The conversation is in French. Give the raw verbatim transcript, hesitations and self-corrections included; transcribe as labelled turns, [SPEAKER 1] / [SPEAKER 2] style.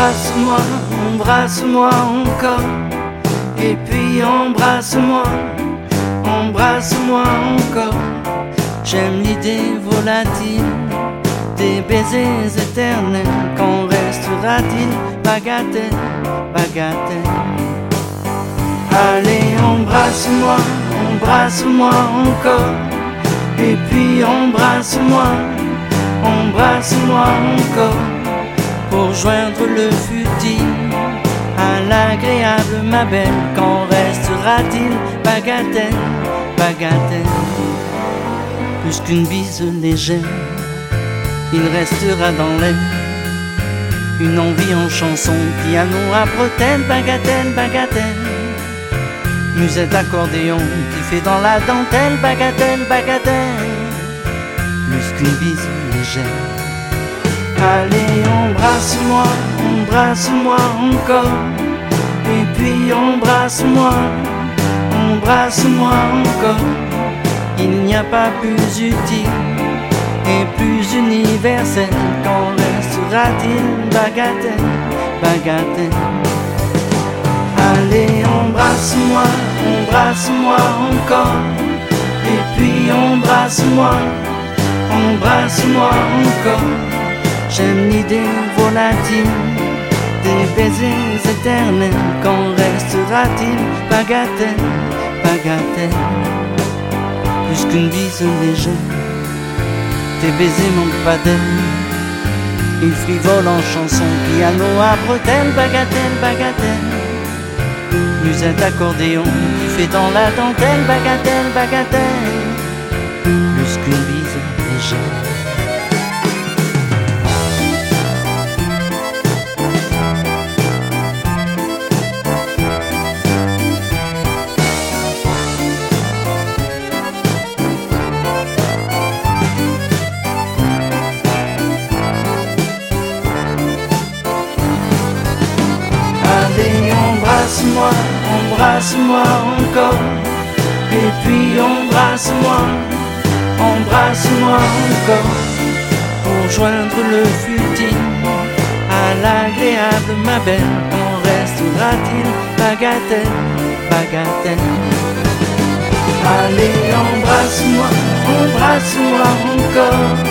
[SPEAKER 1] Embrasse-moi, embrasse-moi encore, et puis embrasse-moi, embrasse-moi encore. J'aime l'idée volatile des baisers éternels. Qu'en restera-t-il? Bagatelle, bagatelle. Allez, embrasse-moi, embrasse-moi encore, et puis embrasse-moi, embrasse-moi encore, pour joindre le futile à l'agréable, ma belle. Qu'en restera-t-il? Bagatelle, bagatelle. Plus qu'une bise légère, il restera dans l'air une envie en chanson, piano à bretelles, bagatelle, bagatelle. Musette accordéon qui fait dans la dentelle, bagatelle, bagatelle. Plus qu'une bise légère. Allez, embrasse-moi, embrasse-moi encore, et puis embrasse-moi, embrasse-moi encore. Il n'y a pas plus utile et plus universel. Qu'en restera-t-il? Bagatelle, bagatelle. Allez, embrasse-moi, embrasse-moi encore, et puis embrasse-moi, embrasse-moi encore. J'aime l'idée volatile des baisers éternels. Qu'en restera-t-il? Bagatelle, bagatelle. Plus qu'une bise légère, tes baisers manquent pas d'air. Ils frivolent en chanson, piano à bretelles, bagatelle, bagatelle. Musette accordéon qui fait dans la dentelle, bagatelle, bagatelle. Plus qu'une bise légère. Embrasse-moi, embrasse-moi encore, et puis embrasse-moi, embrasse-moi encore, pour joindre le futile à l'agréable, ma belle. Qu'en restera-t-il? Bagatelle, bagatelle. Allez, embrasse-moi, embrasse-moi encore,